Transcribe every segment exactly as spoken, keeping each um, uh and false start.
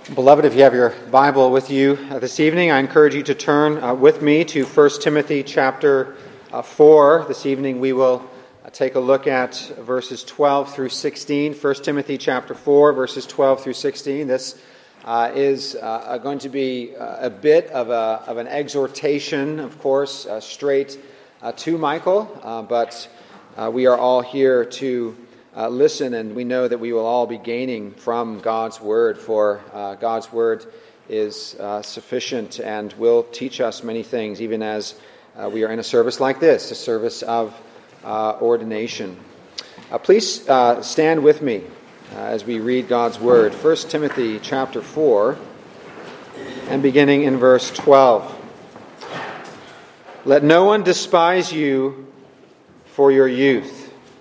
Beloved, if you have your Bible with you uh, this evening, I encourage you to turn uh, with me to First Timothy chapter uh, four. This evening we will uh, take a look at verses twelve through sixteen. First Timothy chapter four, verses twelve through sixteen. This uh, is uh, going to be uh, a bit of, a, of an exhortation, of course, uh, straight uh, to Michael, uh, but uh, we are all here to Uh, listen, and we know that we will all be gaining from God's Word, for uh, God's Word is uh, sufficient and will teach us many things, even as uh, we are in a service like this, a service of uh, ordination. Uh, please uh, stand with me uh, as we read God's Word. First Timothy chapter four, and beginning in verse twelve. Let no one despise you for your youth,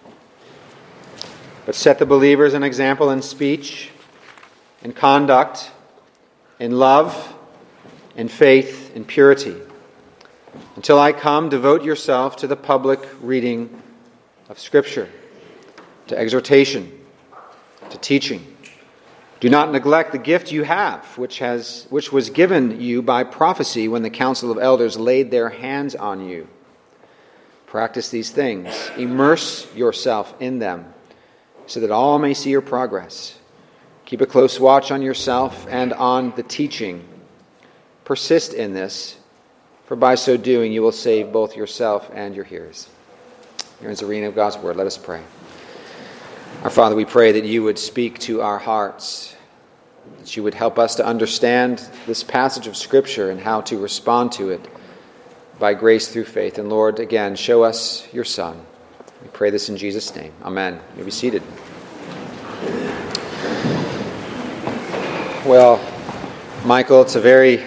but set the believers an example in speech, in conduct, in love, in faith, in purity. Until I come, devote yourself to the public reading of Scripture, to exhortation, to teaching. Do not neglect the gift you have, which has which was given you by prophecy when the council of elders laid their hands on you. Practice these things. Immerse yourself in them, so that all may see your progress. Keep a close watch on yourself and on the teaching. Persist in this, for by so doing you will save both yourself and your hearers. Here is the reading of God's Word. Let us pray. Our Father, we pray that you would speak to our hearts, that you would help us to understand this passage of Scripture and how to respond to it by grace through faith. And Lord, again, show us your Son. We pray this in Jesus' name. Amen. You may be seated. Well, Michael, it's a very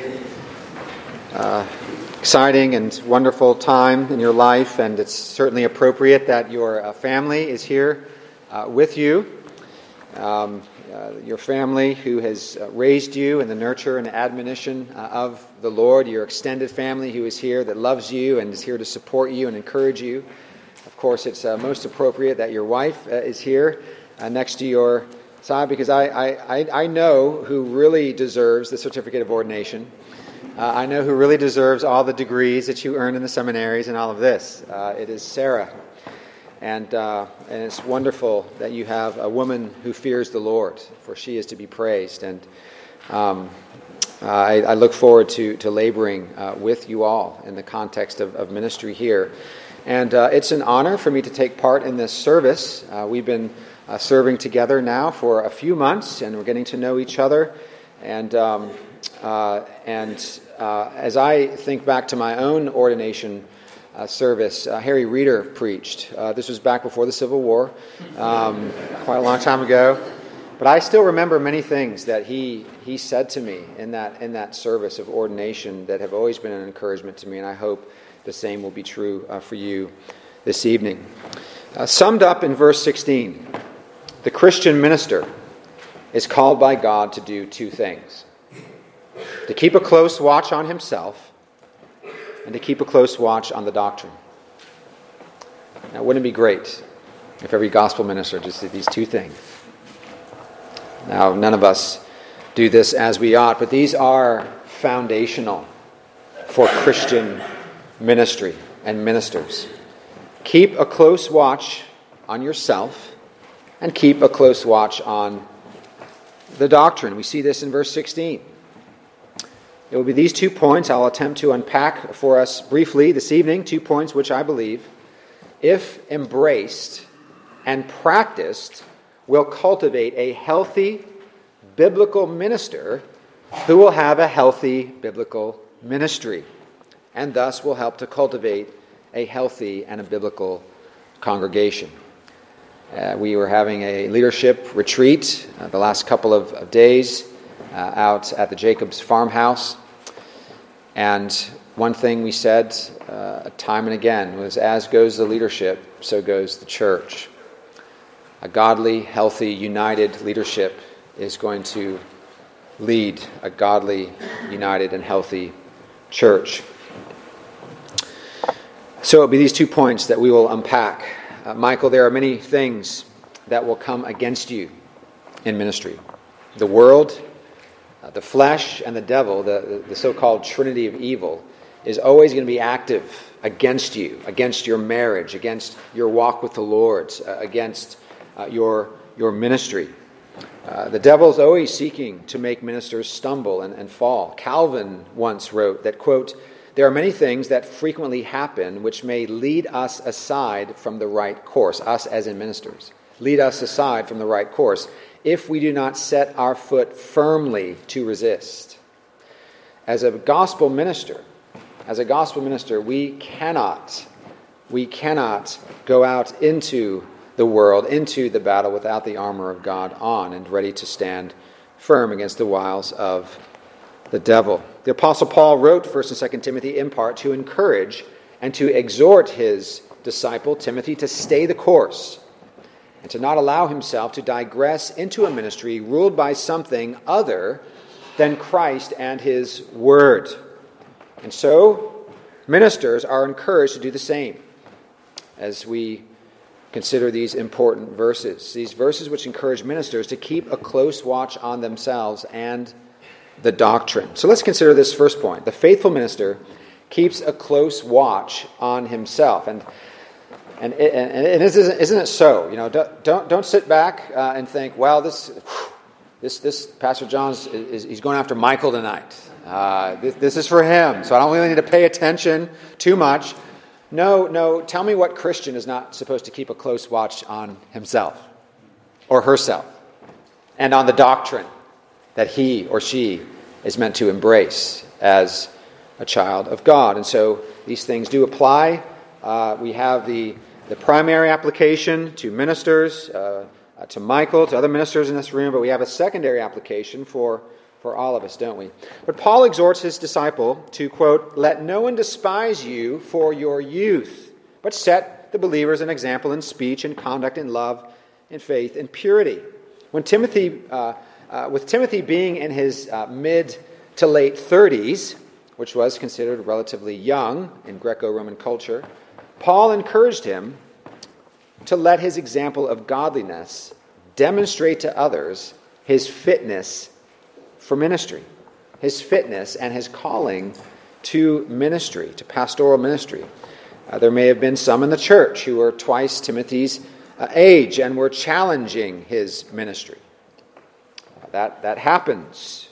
uh, exciting and wonderful time in your life, and it's certainly appropriate that your uh, family is here uh, with you. Um, uh, your family who has uh, raised you in the nurture and admonition uh, of the Lord, your extended family who is here that loves you and is here to support you and encourage you. Of course, it's uh, most appropriate that your wife uh, is here uh, next to your side, because I, I, I know who really deserves the certificate of ordination. Uh, I know who really deserves all the degrees that you earned in the seminaries and all of this. Uh, it is Sarah. And, uh, and it's wonderful that you have a woman who fears the Lord, for she is to be praised. And um, I, I look forward to, to laboring uh, with you all in the context of, of ministry here. And uh, it's an honor for me to take part in this service. Uh, we've been uh, serving together now for a few months, and we're getting to know each other. And um, uh, and uh, as I think back to my own ordination uh, service, uh, Harry Reeder preached. Uh, this was back before the Civil War, um, quite a long time ago. But I still remember many things that he he said to me in that in that service of ordination that have always been an encouragement to me, and I hope the same will be true uh, for you this evening. Uh, summed up in verse sixteen, the Christian minister is called by God to do two things: to keep a close watch on himself and to keep a close watch on the doctrine. Now, wouldn't it be great if every gospel minister just did these two things? Now, none of us do this as we ought, but these are foundational for Christian ministry and ministers. Keep a close watch on yourself and keep a close watch on the doctrine. We see this in verse sixteen. It will be these two points I'll attempt to unpack for us briefly this evening, two points which I believe, if embraced and practiced, will cultivate a healthy biblical minister who will have a healthy biblical ministry, and thus will help to cultivate a healthy and a biblical congregation. Uh, we were having a leadership retreat uh, the last couple of, of days uh, out at the Jacobs farmhouse, and one thing we said uh, time and again was, as goes the leadership, so goes the church. A godly, healthy, united leadership is going to lead a godly, united, and healthy church. So it'll be these two points that we will unpack. Uh, Michael, there are many things that will come against you in ministry. The world Uh, the flesh and the devil, the, the, the so-called trinity of evil, is always going to be active against you, against your marriage, against your walk with the Lord, uh, against uh, your, your ministry. Uh, the devil is always seeking to make ministers stumble and, and fall. Calvin once wrote that, quote, "There are many things that frequently happen which may lead us aside from the right course," us as in ministers, lead us aside from the right course, if we do not set our foot firmly to resist. As a gospel minister, as a gospel minister, we cannot, we cannot go out into the world, into the battle without the armor of God on and ready to stand firm against the wiles of the devil. The Apostle Paul wrote First and Second Timothy in part to encourage and to exhort his disciple Timothy to stay the course and to not allow himself to digress into a ministry ruled by something other than Christ and his word. And so, ministers are encouraged to do the same as we consider these important verses. These verses which encourage ministers to keep a close watch on themselves and the doctrine. So let's consider this first point. The faithful minister keeps a close watch on himself. And and, it, and it isn't, isn't it so? You know, don't don't, don't sit back uh, and think, well, this this this Pastor John's is he's going after Michael tonight. Uh, this, this is for him, so I don't really need to pay attention too much. No, no, tell me what Christian is not supposed to keep a close watch on himself or herself and on the doctrine that he or she is meant to embrace as a child of God. And so these things do apply. Uh, we have the, the primary application to ministers, uh, uh, to Michael, to other ministers in this room, but we have a secondary application for For all of us, don't we? But Paul exhorts his disciple to, quote, "Let no one despise you for your youth, but set the believers an example in speech and conduct, in love, in faith, in purity." When Timothy, uh, uh, with Timothy being in his uh, mid to late thirties, which was considered relatively young in Greco-Roman culture, Paul encouraged him to let his example of godliness demonstrate to others his fitness for ministry, his fitness and his calling to ministry, to pastoral ministry. Uh, there may have been some in the church who were twice Timothy's uh, age and were challenging his ministry. Uh, that, that happens.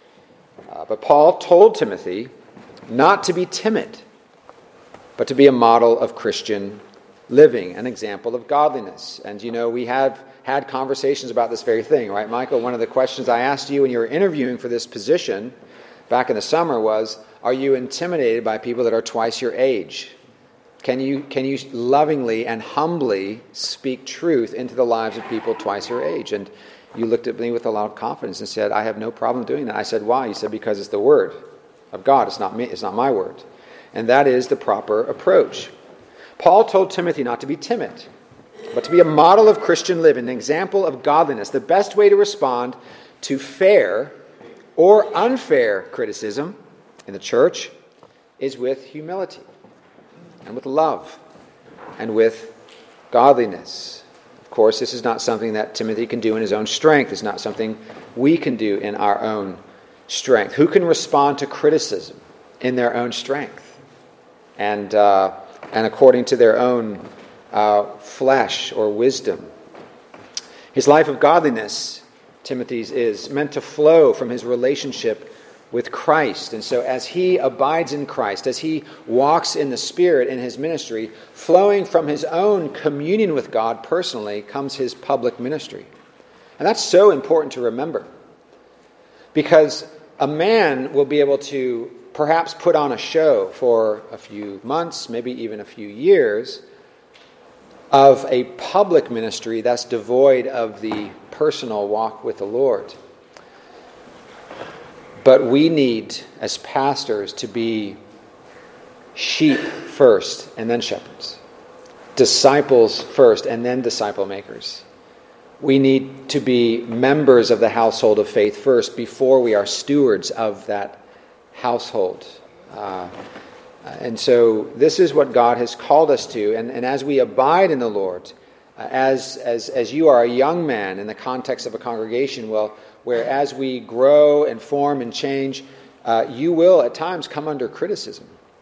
Uh, but Paul told Timothy not to be timid, but to be a model of Christian living, an example of godliness. And you know, we have had conversations about this very thing, right, Michael? One of the questions I asked you when you were interviewing for this position back in the summer was, are you intimidated by people that are twice your age? Can you can you lovingly and humbly speak truth into the lives of people twice your age? And you looked at me with a lot of confidence and said, I have no problem doing that. I said, why? You said, because it's the word of God. It's not me. It's not my word. And that is the proper approach. Paul told Timothy not to be timid, but to be a model of Christian living, an example of godliness. The best way to respond to fair or unfair criticism in the church is with humility and with love and with godliness. Of course, this is not something that Timothy can do in his own strength. It's not something we can do in our own strength. Who can respond to criticism in their own strength and uh, and according to their own uh, flesh or wisdom? His life of godliness, Timothy's, is meant to flow from his relationship with Christ. And so as he abides in Christ, as he walks in the Spirit in his ministry, flowing from his own communion with God personally comes his public ministry. And that's so important to remember, because a man will be able to perhaps put on a show for a few months, maybe even a few years, of a public ministry that's devoid of the personal walk with the Lord. But we need, as pastors, to be sheep first and then shepherds, disciples first and then disciple makers. We need to be members of the household of faith first before we are stewards of that household. Uh, and so this is what God has called us to. And, and as we abide in the Lord, uh, as, as, as you are a young man in the context of a congregation, well, where as we grow and form and change, uh, you will at times come under criticism.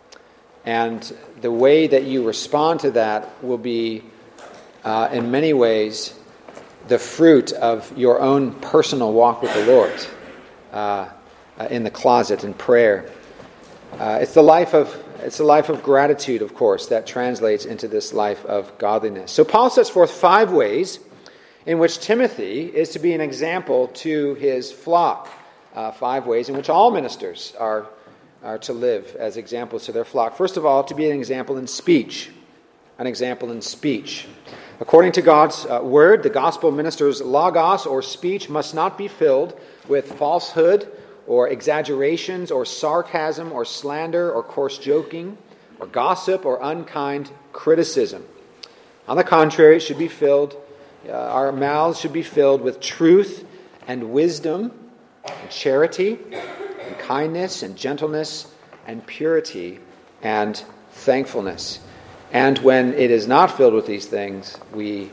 And the way that you respond to that will be, uh, in many ways, the fruit of your own personal walk with the Lord uh, uh, in the closet in prayer. Uh, it's the life of it's the life of gratitude, of course, that translates into this life of godliness. So Paul sets forth five ways in which Timothy is to be an example to his flock. Uh, five ways in which all ministers are are to live as examples to their flock. First of all, to be an example in speech. An example in speech. According to God's uh, word, the gospel minister's logos, or speech, must not be filled with falsehood or exaggerations or sarcasm or slander or coarse joking or gossip or unkind criticism. On the contrary, it should be filled, uh, our mouths should be filled with truth and wisdom and charity and kindness and gentleness and purity and thankfulness. And when it is not filled with these things, we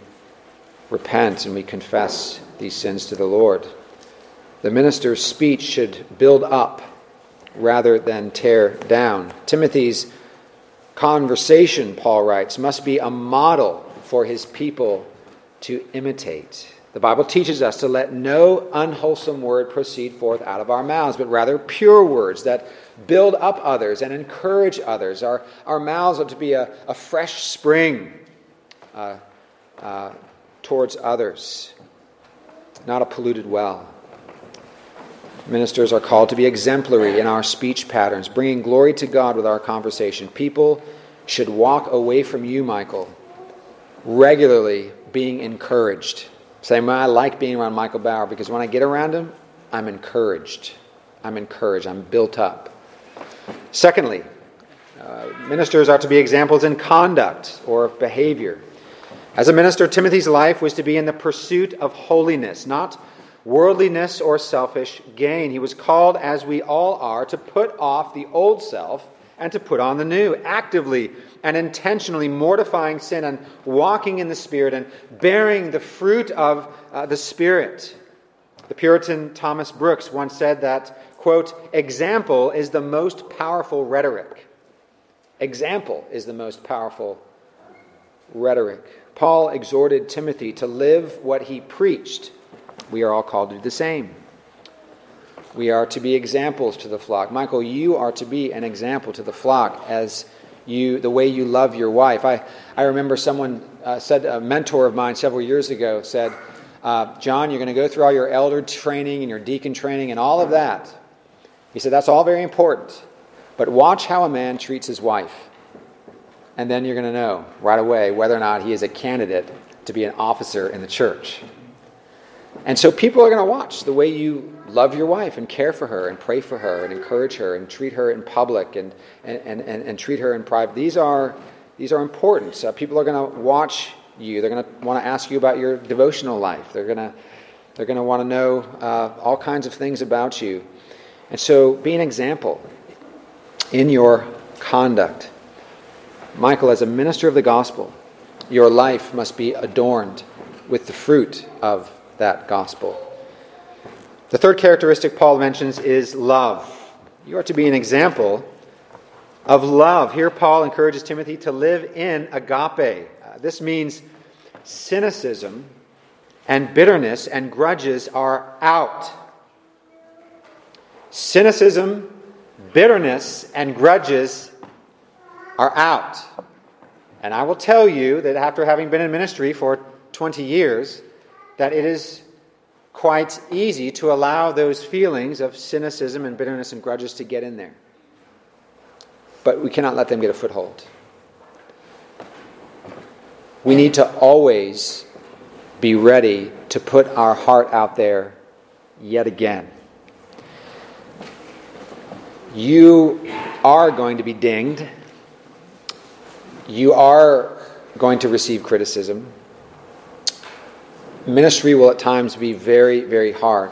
repent and we confess these sins to the Lord. The minister's speech should build up rather than tear down. Timothy's conversation, Paul writes, must be a model for his people to imitate. The Bible teaches us to let no unwholesome word proceed forth out of our mouths, but rather pure words that build up others and encourage others. Our, our mouths are to be a, a fresh spring uh, uh, towards others, not a polluted well. Ministers are called to be exemplary in our speech patterns, bringing glory to God with our conversation. People should walk away from you, Michael, regularly being encouraged. Saying, well, I like being around Michael Bauer because when I get around him, I'm encouraged. I'm encouraged. I'm built up. Secondly, uh, ministers are to be examples in conduct or behavior. As a minister, Timothy's life was to be in the pursuit of holiness, not worldliness or selfish gain. He was called, as we all are, to put off the old self and to put on the new, actively and intentionally mortifying sin and walking in the Spirit and bearing the fruit of uh, the Spirit. The Puritan Thomas Brooks once said that, quote, example is the most powerful rhetoric. Example is the most powerful rhetoric. Paul exhorted Timothy to live what he preached. We are all called to do the same. We are to be examples to the flock. Michael, you are to be an example to the flock as you, the way you love your wife. I, I remember someone uh, said, a mentor of mine several years ago said, uh, John, you're going to go through all your elder training and your deacon training and all of that. He said, that's all very important. But watch how a man treats his wife. And then you're going to know right away whether or not he is a candidate to be an officer in the church. And so people are going to watch the way you love your wife and care for her and pray for her and encourage her and treat her in public and and, and, and treat her in private. These are these are important. So people are going to watch you. They're going to want to ask you about your devotional life. They're going to they're going to want to know uh, all kinds of things about you. And so be an example in your conduct. Michael, as a minister of the gospel, your life must be adorned with the fruit of that gospel. The third characteristic Paul mentions is love. You are to be an example of love. Here Paul encourages Timothy to live in agape. Uh, this means cynicism and bitterness and grudges are out. Cynicism, bitterness, and grudges are out. And I will tell you that after having been in ministry for twenty years, that it is quite easy to allow those feelings of cynicism and bitterness and grudges to get in there. But we cannot let them get a foothold. We need to always be ready to put our heart out there yet again. You are going to be dinged. You are going to receive criticism. Ministry will at times be very, very hard.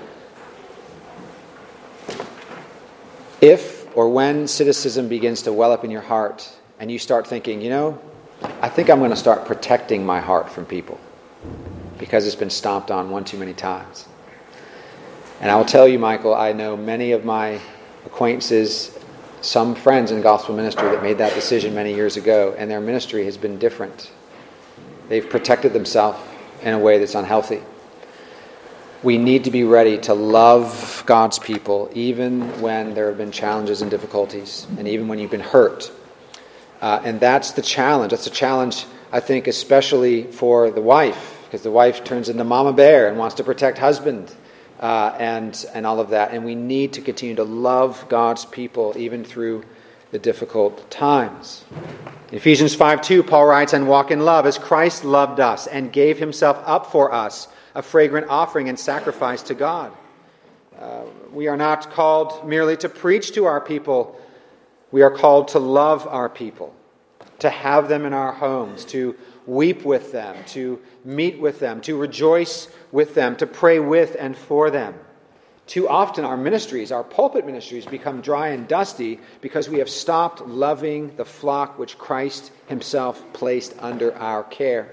If or when cynicism begins to well up in your heart and you start thinking, you know, I think I'm going to start protecting my heart from people because it's been stomped on one too many times. And I will tell you, Michael, I know many of my acquaintances, some friends in gospel ministry that made that decision many years ago, and their ministry has been different. They've protected themselves in a way that's unhealthy. We need to be ready to love God's people even when there have been challenges and difficulties, and even when you've been hurt. Uh, and that's the challenge. That's the challenge, I think, especially for the wife, because the wife turns into mama bear and wants to protect husband uh, and, and all of that. And we need to continue to love God's people even through the difficult times. In Ephesians five two, Paul writes, "And walk in love as Christ loved us and gave himself up for us, a fragrant offering and sacrifice to God." Uh, we are not called merely to preach to our people. We are called to love our people, to have them in our homes, to weep with them, to meet with them, to rejoice with them, to pray with and for them. Too often our ministries, our pulpit ministries, become dry and dusty because we have stopped loving the flock which Christ himself placed under our care.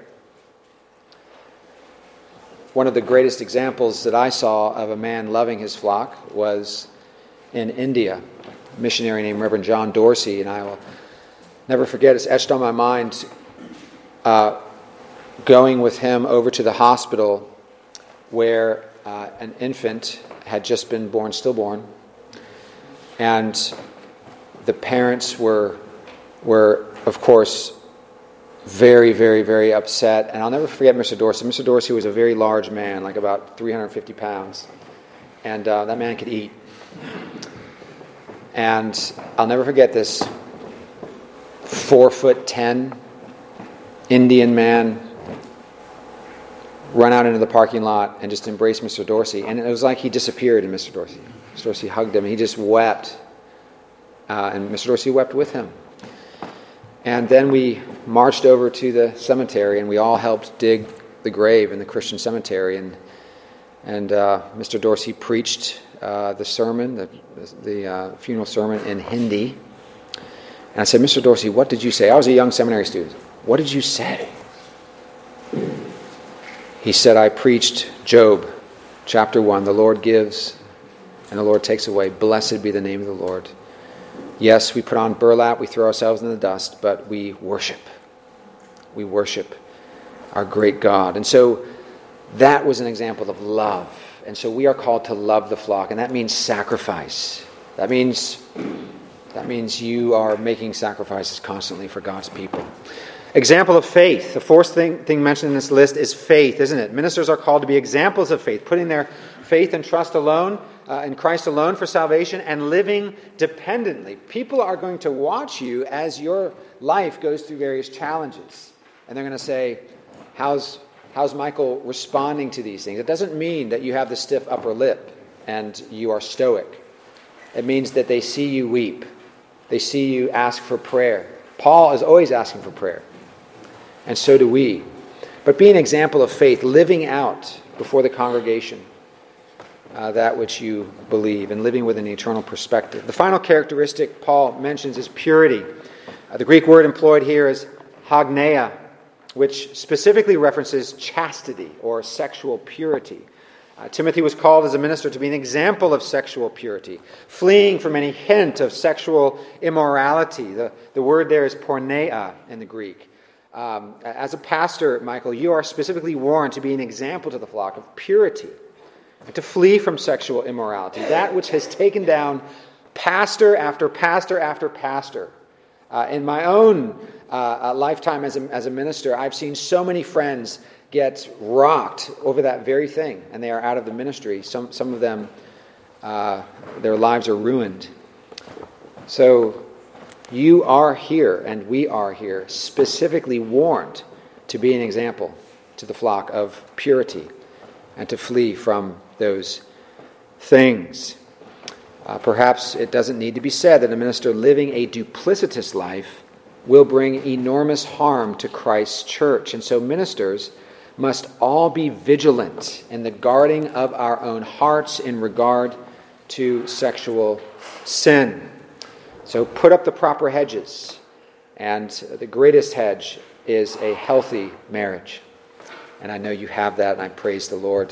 One of the greatest examples that I saw of a man loving his flock was in India. A missionary named Reverend John Dorsey, and I will never forget, it's etched on my mind, uh, going with him over to the hospital where uh, an infant had just been born, stillborn, and the parents were, were of course, very, very, very upset. And I'll never forget Mister Dorsey. Mister Dorsey was a very large man, like about three hundred fifty pounds. And uh, that man could eat. And I'll never forget this four foot ten Indian man run out into the parking lot and just embrace Mister Dorsey. And it was like he disappeared in Mister Dorsey. Mister Dorsey hugged him. He just wept. Uh, and Mister Dorsey wept with him. And then we marched over to the cemetery, and we all helped dig the grave in the Christian cemetery. And and uh, Mister Dorsey preached uh, the sermon, the, the uh, funeral sermon in Hindi. And I said, "Mister Dorsey, what did you say?" I was a young seminary student. "What did you say?" He said, "I preached Job, chapter one. The Lord gives, and the Lord takes away. Blessed be the name of the Lord. Yes, we put on burlap, we throw ourselves in the dust, but we worship. We worship our great God." And so that was an example of love. And so we are called to love the flock, and that means sacrifice. That means that means you are making sacrifices constantly for God's people. Example of faith. The fourth thing, thing mentioned in this list is faith, isn't it? Ministers are called to be examples of faith, putting their faith and trust alone, uh, in Christ alone for salvation, and living dependently. People are going to watch you as your life goes through various challenges. And they're going to say, how's, how's Michael responding to these things? It doesn't mean that you have the stiff upper lip and you are stoic. It means that they see you weep. They see you ask for prayer. Paul is always asking for prayer. And so do we. But be an example of faith, living out before the congregation uh, that which you believe, and living with an eternal perspective. The final characteristic Paul mentions is purity. Uh, the Greek word employed here is hagneia, which specifically references chastity or sexual purity. Uh, Timothy was called as a minister to be an example of sexual purity, fleeing from any hint of sexual immorality. The, the word there is porneia in the Greek. Um, as a pastor, Michael, you are specifically warned to be an example to the flock of purity, and to flee from sexual immorality, that which has taken down pastor after pastor after pastor. Uh, in my own uh, lifetime as a, as a minister, I've seen so many friends get rocked over that very thing, and they are out of the ministry. Some some of them, uh, their lives are ruined. So you are here, and we are here, specifically warned to be an example to the flock of purity and to flee from those things. Uh, perhaps it doesn't need to be said that a minister living a duplicitous life will bring enormous harm to Christ's church. And so ministers must all be vigilant in the guarding of our own hearts in regard to sexual sin. So put up the proper hedges, and the greatest hedge is a healthy marriage. And I know you have that, and I praise the Lord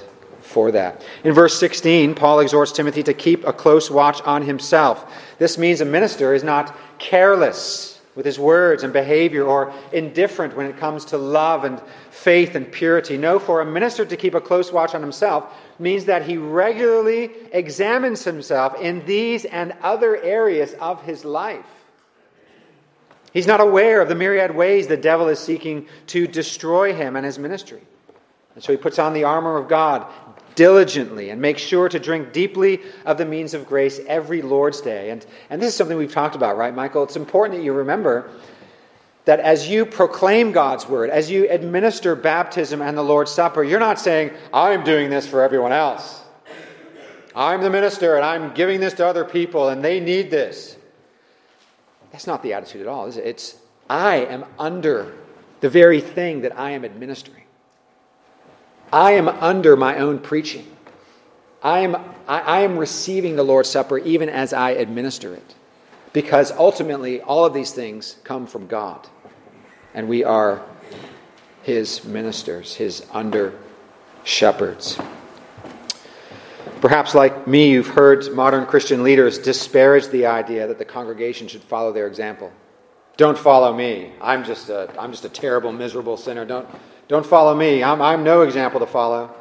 for that. In verse sixteen, Paul exhorts Timothy to keep a close watch on himself. This means a minister is not careless with his words and behavior or indifferent when it comes to love and faith and purity. No, for a minister to keep a close watch on himself means that he regularly examines himself in these and other areas of his life. He's not aware of the myriad ways the devil is seeking to destroy him and his ministry. And so he puts on the armor of God diligently and makes sure to drink deeply of the means of grace every Lord's Day. And, and this is something we've talked about, right, Michael? It's important that you remember that as you proclaim God's word, as you administer baptism and the Lord's Supper, you're not saying, I'm doing this for everyone else. I'm the minister and I'm giving this to other people and they need this. That's not the attitude at all, is it? It's, I am under the very thing that I am administering. I am under my own preaching. I am, I, I am receiving the Lord's Supper even as I administer it. Because ultimately, all of these things come from God. And we are His ministers, His under-shepherds. Perhaps like me, you've heard modern Christian leaders disparage the idea that the congregation should follow their example. Don't follow me. I'm just a, I'm just a terrible, miserable sinner. Don't, don't follow me. I'm, I'm no example to follow.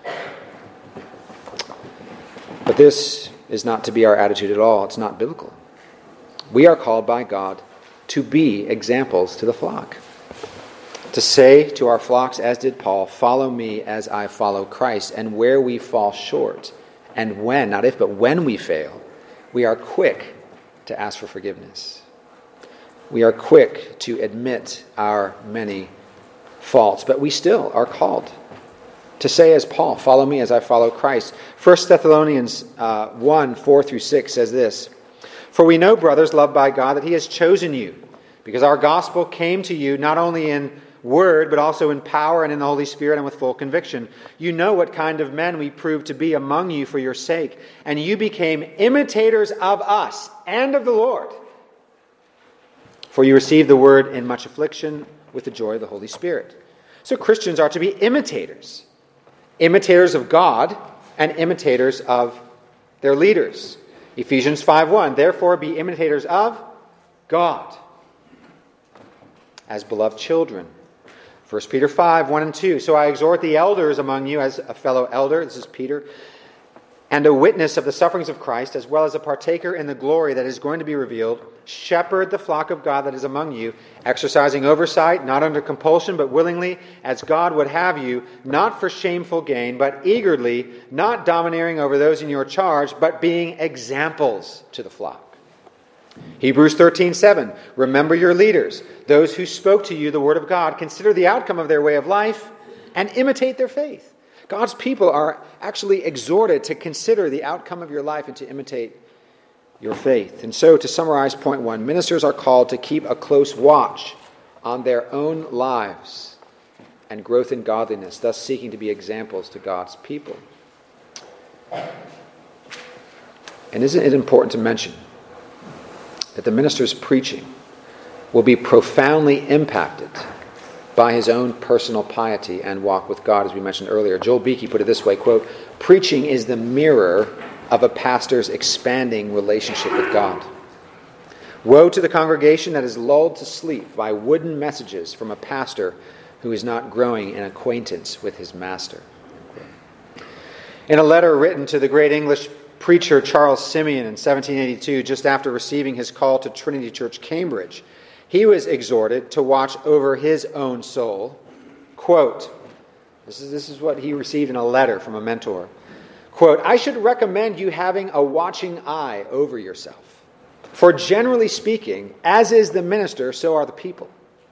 But this is not to be our attitude at all. It's not biblical. We are called by God to be examples to the flock. To say to our flocks, as did Paul, follow me as I follow Christ. And where we fall short, and when, not if, but when we fail, we are quick to ask for forgiveness. We are quick to admit our many faults, but we still are called to say as Paul, follow me as I follow Christ. First Thessalonians uh, one, four through six says this, for we know, brothers, loved by God, that He has chosen you, because our gospel came to you not only in word, but also in power and in the Holy Spirit and with full conviction. You know what kind of men we proved to be among you for your sake, and you became imitators of us and of the Lord. For you received the word in much affliction with the joy of the Holy Spirit. So Christians are to be imitators. Imitators of God and imitators of their leaders. Ephesians five one, therefore be imitators of God as beloved children. First Peter five, one and two, so I exhort the elders among you as a fellow elder, this is Peter, and a witness of the sufferings of Christ, as well as a partaker in the glory that is going to be revealed, shepherd the flock of God that is among you, exercising oversight, not under compulsion, but willingly, as God would have you, not for shameful gain, but eagerly, not domineering over those in your charge, but being examples to the flock. Hebrews thirteen seven, remember your leaders, those who spoke to you the word of God, consider the outcome of their way of life, and imitate their faith. God's people are actually exhorted to consider the outcome of your life and to imitate your faith. And so, to summarize point one, ministers are called to keep a close watch on their own lives and growth in godliness, thus seeking to be examples to God's people. And isn't it important to mention that the minister's preaching will be profoundly impacted by his own personal piety and walk with God, as we mentioned earlier. Joel Beakey put it this way, quote, preaching is the mirror of a pastor's expanding relationship with God. Woe to the congregation that is lulled to sleep by wooden messages from a pastor who is not growing in acquaintance with his master. In a letter written to the great English preacher Charles Simeon in seventeen eighty-two, just after receiving his call to Trinity Church, Cambridge, he was exhorted to watch over his own soul. Quote, this is, this is what he received in a letter from a mentor. Quote, I should recommend you having a watching eye over yourself. For generally speaking, as is the minister, so are the people.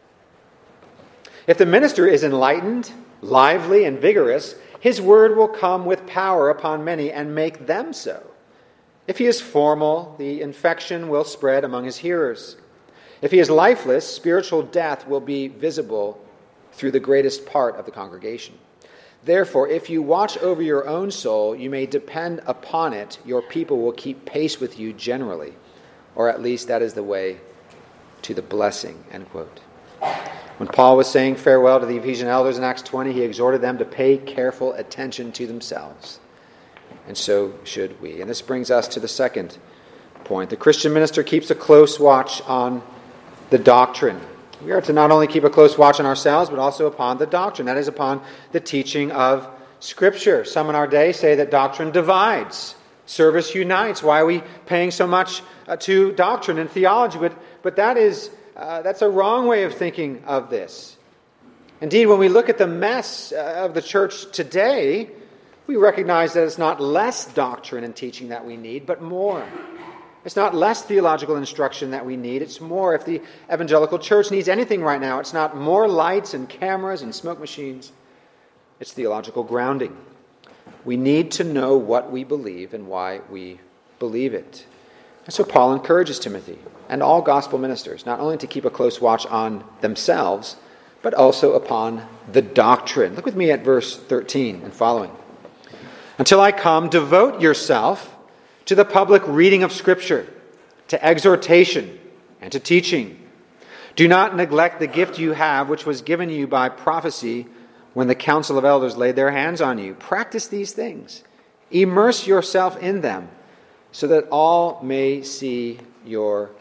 If the minister is enlightened, lively, and vigorous, his word will come with power upon many and make them so. If he is formal, the infection will spread among his hearers. If he is lifeless, spiritual death will be visible through the greatest part of the congregation. Therefore, if you watch over your own soul, you may depend upon it your people will keep pace with you generally, or at least that is the way to the blessing, end quote. When Paul was saying farewell to the Ephesian elders in Acts twenty, he exhorted them to pay careful attention to themselves. And so should we. And this brings us to the second point. The Christian minister keeps a close watch on the doctrine. We are to not only keep a close watch on ourselves, but also upon the doctrine. That is, upon the teaching of Scripture. Some in our day say that doctrine divides, service unites. Why are we paying so much uh, to doctrine and theology? But, but that is uh, that's a wrong way of thinking of this. Indeed, when we look at the mess uh, of the church today, we recognize that it's not less doctrine and teaching that we need, but more. It's not less theological instruction that we need, it's more. If the evangelical church needs anything right now, it's not more lights and cameras and smoke machines. It's theological grounding. We need to know what we believe and why we believe it. And so Paul encourages Timothy and all gospel ministers not only to keep a close watch on themselves, but also upon the doctrine. Look with me at verse thirteen and following. Until I come, devote yourself to the public reading of Scripture, to exhortation, and to teaching. Do not neglect the gift you have, which was given you by prophecy when the council of elders laid their hands on you. Practice these things. Immerse yourself in them, so that all may see your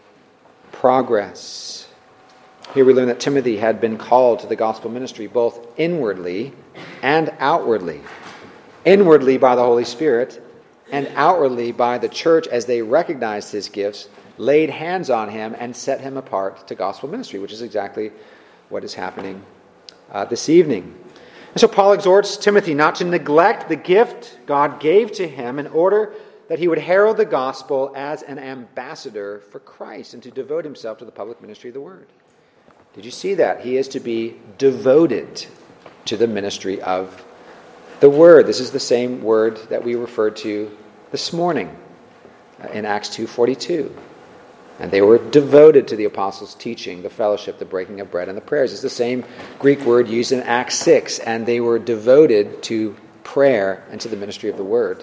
progress. Here we learn that Timothy had been called to the gospel ministry both inwardly and outwardly. Inwardly by the Holy Spirit, and outwardly by the church as they recognized his gifts, laid hands on him, and set him apart to gospel ministry, which is exactly what is happening uh, this evening. And so Paul exhorts Timothy not to neglect the gift God gave to him in order that he would herald the gospel as an ambassador for Christ and to devote himself to the public ministry of the word. Did you see that? He is to be devoted to the ministry of the word. This is the same word that we referred to this morning in Acts two forty-two. And they were devoted to the apostles' teaching, the fellowship, the breaking of bread, and the prayers. It's the same Greek word used in Acts six. And they were devoted to prayer and to the ministry of the word.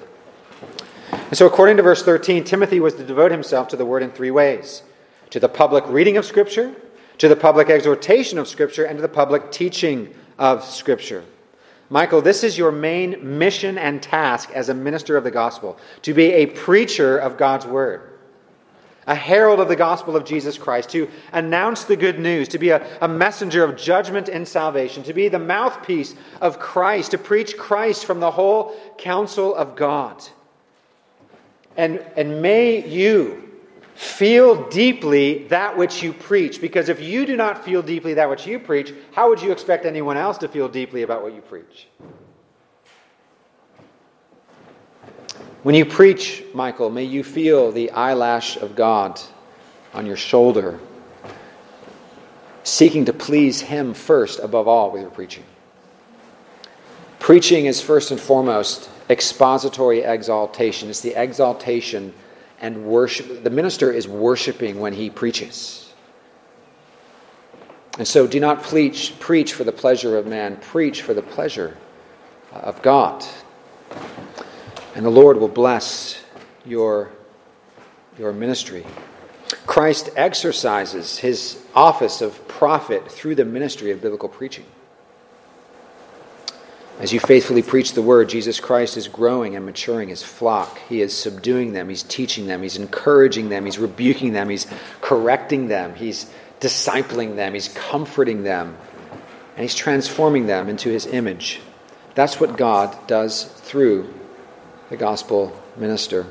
And so according to verse thirteen, Timothy was to devote himself to the word in three ways. To the public reading of Scripture, to the public exhortation of Scripture, and to the public teaching of Scripture. Michael, this is your main mission and task as a minister of the gospel, to be a preacher of God's word, a herald of the gospel of Jesus Christ, to announce the good news, to be a, a messenger of judgment and salvation, to be the mouthpiece of Christ, to preach Christ from the whole counsel of God. And, and may you feel deeply that which you preach, because if you do not feel deeply that which you preach, how would you expect anyone else to feel deeply about what you preach? When you preach, Michael, may you feel the eyelash of God on your shoulder, seeking to please Him first above all with your preaching. Preaching is first and foremost expository exaltation. It's the exaltation and worship. The minister is worshiping when he preaches. And so do not preach, preach for the pleasure of man. Preach for the pleasure of God. And the Lord will bless your, your ministry. Christ exercises his office of prophet through the ministry of biblical preaching. As you faithfully preach the word, Jesus Christ is growing and maturing his flock. He is subduing them. He's teaching them. He's encouraging them. He's rebuking them. He's correcting them. He's discipling them. He's comforting them. And he's transforming them into his image. That's what God does through the gospel minister.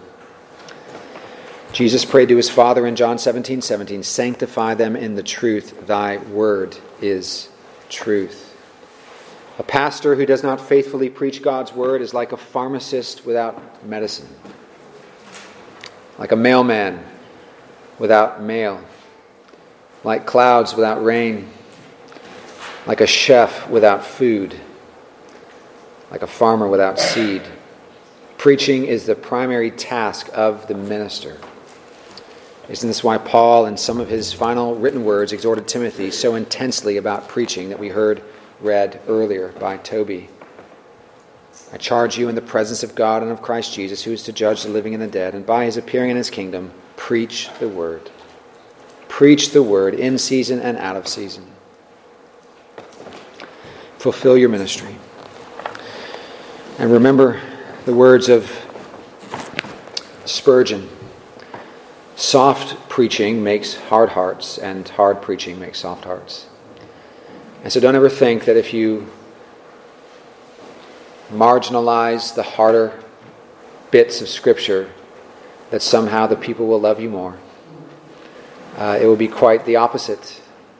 Jesus prayed to his Father in John seventeen seventeen, "Sanctify them in the truth. Thy word is truth." A pastor who does not faithfully preach God's word is like a pharmacist without medicine, like a mailman without mail, like clouds without rain, like a chef without food, like a farmer without seed. Preaching is the primary task of the minister. Isn't this why Paul, in some of his final written words, exhorted Timothy so intensely about preaching that we heard read earlier by Toby? I charge you in the presence of God and of Christ Jesus, who is to judge the living and the dead, and by his appearing in his kingdom, preach the word. Preach the word in season and out of season. fulfill your ministry. And remember the words of Spurgeon. Soft preaching makes hard hearts, and hard preaching makes soft hearts. And so don't ever think that if you marginalize the harder bits of Scripture, that somehow the people will love you more. Uh, it will be quite the opposite.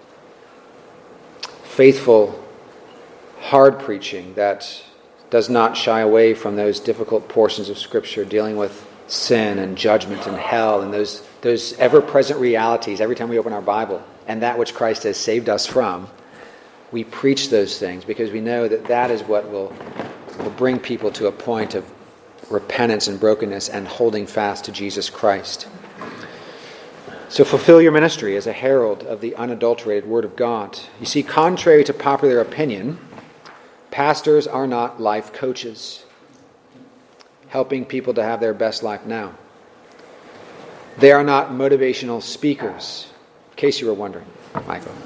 Faithful, hard preaching that does not shy away from those difficult portions of Scripture dealing with sin and judgment and hell and those, those ever-present realities every time we open our Bible, and that which Christ has saved us from. We preach those things because we know that that is what will, will bring people to a point of repentance and brokenness and holding fast to Jesus Christ. So fulfill your ministry as a herald of the unadulterated Word of God. You see, contrary to popular opinion, pastors are not life coaches, helping people to have their best life now. They are not motivational speakers, in case you were wondering, Michael.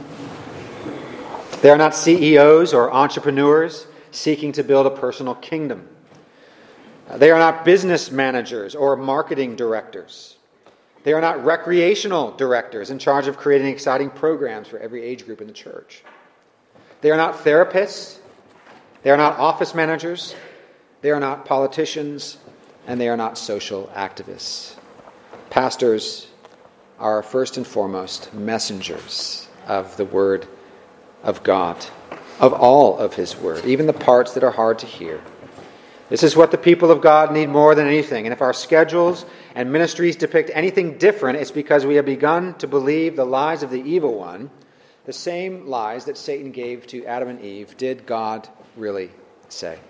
They are not C E Os or entrepreneurs seeking to build a personal kingdom. They are not business managers or marketing directors. They are not recreational directors in charge of creating exciting programs for every age group in the church. They are not therapists. They are not office managers. They are not politicians. And they are not social activists. Pastors are first and foremost messengers of the Word of God, of all of His Word, even the parts that are hard to hear. This is what the people of God need more than anything. And if our schedules and ministries depict anything different, it's because we have begun to believe the lies of the evil one. The same lies that Satan gave to Adam and Eve, did God really say?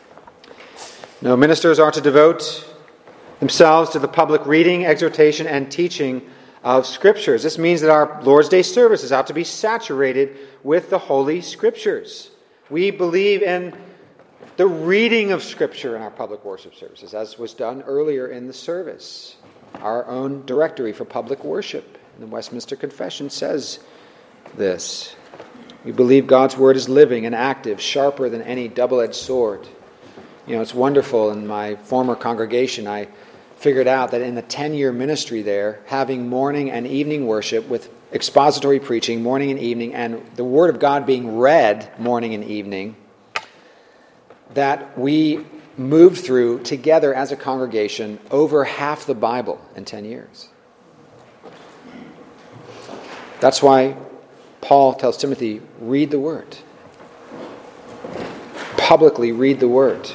No, ministers are to devote themselves to the public reading, exhortation, and teaching of Scriptures. This means that our Lord's Day services ought to be saturated with the Holy Scriptures. We believe in the reading of Scripture in our public worship services, as was done earlier in the service. Our own directory for public worship in the Westminster Confession says this. We believe God's Word is living and active, sharper than any double-edged sword. You know, it's wonderful. In my former congregation, I figured out that in the ten-year ministry there, having morning and evening worship with expository preaching morning and evening, and the Word of God being read morning and evening, that we moved through together as a congregation over half the Bible in ten years. That's why Paul tells Timothy, read the Word. Publicly read the Word.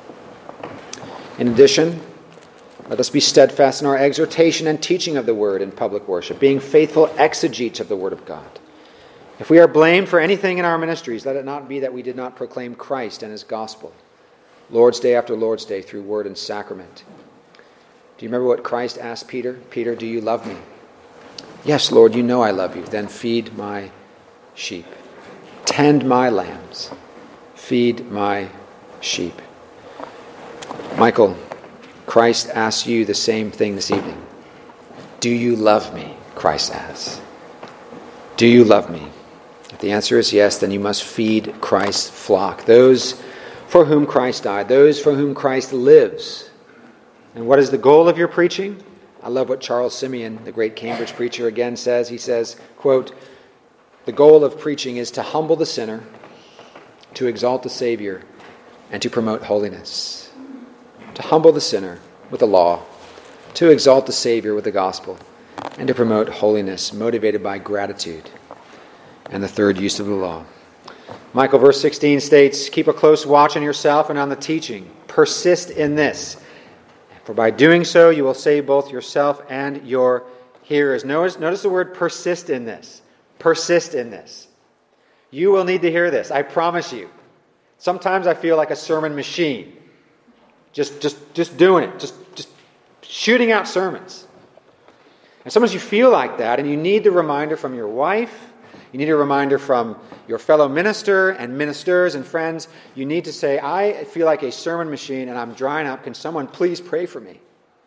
In addition, let us be steadfast in our exhortation and teaching of the Word in public worship, being faithful exegetes of the Word of God. If we are blamed for anything in our ministries, let it not be that we did not proclaim Christ and His gospel, Lord's Day after Lord's Day, through word and sacrament. Do you remember what Christ asked Peter? Peter, do you love me? Yes, Lord, you know I love you. Then feed my sheep. Tend my lambs. Feed my sheep. Michael, Christ asks you the same thing this evening. Do you love me? Christ asks. Do you love me? If the answer is yes, then you must feed Christ's flock, those for whom Christ died, those for whom Christ lives. And what is the goal of your preaching? I love what Charles Simeon, the great Cambridge preacher, again says. He says, quote, the goal of preaching is to humble the sinner, to exalt the Savior, and to promote holiness. To humble the sinner with the law, to exalt the Savior with the gospel, and to promote holiness motivated by gratitude and the third use of the law. Michael, verse sixteen states, keep a close watch on yourself and on the teaching. Persist in this. For by doing so, you will save both yourself and your hearers. Notice, notice the word persist in this. Persist in this. You will need to hear this, I promise you. Sometimes I feel like a sermon machine. Just, just, just doing it. Just, just shooting out sermons. And sometimes you feel like that, and you need the reminder from your wife. You need a reminder from your fellow minister and ministers and friends. You need to say, I feel like a sermon machine and I'm drying up. Can someone please pray for me?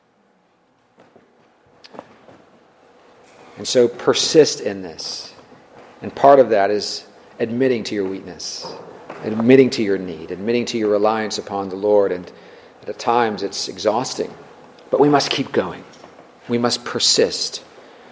And so persist in this. And part of that is admitting to your weakness. admitting to your need, admitting to your reliance upon the Lord. And at times it's exhausting, but we must keep going. We must persist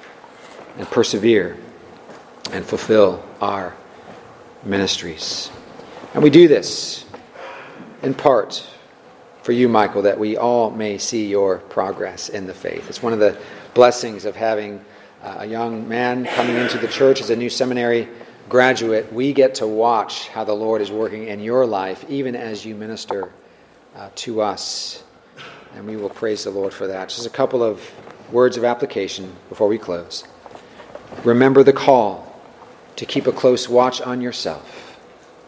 and persevere and fulfill our ministries. And we do this in part for you, Michael, that we all may see your progress in the faith. It's one of the blessings of having a young man coming into the church as a new seminary graduate. We get to watch how the Lord is working in your life, even as you minister uh, to us. And we will praise the Lord for that. Just a couple of words of application before we close. Remember the call to keep a close watch on yourself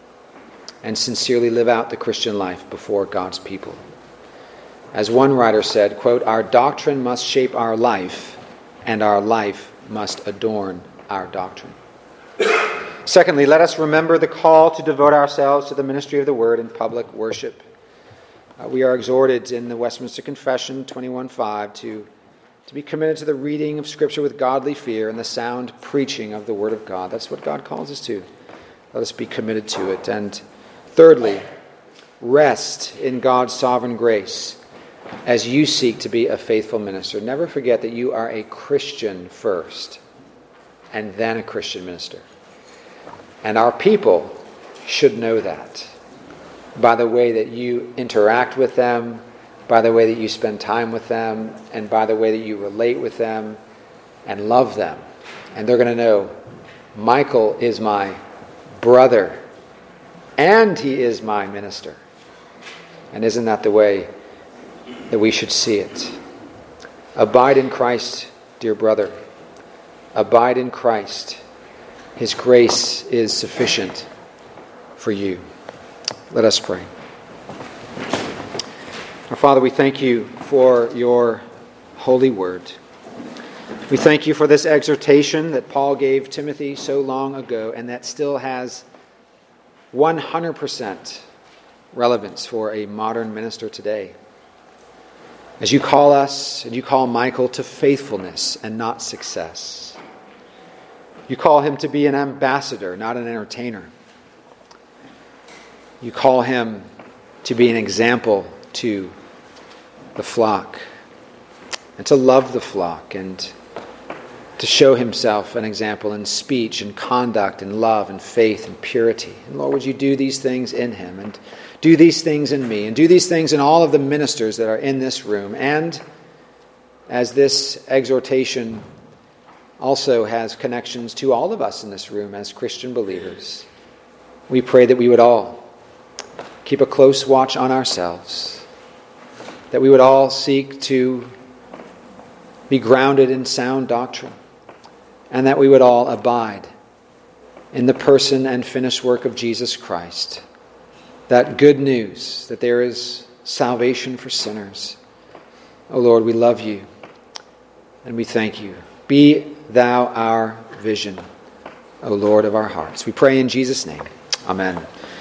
and sincerely live out the Christian life before God's people. As one writer said, quote, "Our doctrine must shape our life, and our life must adorn our doctrine." Secondly, let us remember the call to devote ourselves to the ministry of the Word in public worship. Uh, we are exhorted in the Westminster Confession twenty-one five to, to be committed to the reading of Scripture with godly fear and the sound preaching of the Word of God. That's what God calls us to. Let us be committed to it. And thirdly, rest in God's sovereign grace as you seek to be a faithful minister. Never forget that you are a Christian first and then a Christian minister. And our people should know that by the way that you interact with them, by the way that you spend time with them, and by the way that you relate with them and love them. And they're going to know, Michael is my brother and he is my minister. And isn't that the way that we should see it? Abide in Christ, dear brother. Abide in Christ. His grace is sufficient for you. Let us pray. Our Father, we thank you for your holy word. We thank you for this exhortation that Paul gave Timothy so long ago and that still has one hundred percent relevance for a modern minister today. As you call us and you call Michael to faithfulness and not success. You call him to be an ambassador, not an entertainer. You call him to be an example to the flock and to love the flock and to show himself an example in speech and conduct and love and faith and purity. And Lord, would you do these things in him and do these things in me and do these things in all of the ministers that are in this room. And as this exhortation also has connections to all of us in this room as Christian believers, we pray that we would all keep a close watch on ourselves, that we would all seek to be grounded in sound doctrine, and that we would all abide in the person and finished work of Jesus Christ. That good news that there is salvation for sinners. Oh Lord, we love you and we thank you. Be thou our vision, O Lord of our hearts. We pray in Jesus' name. Amen.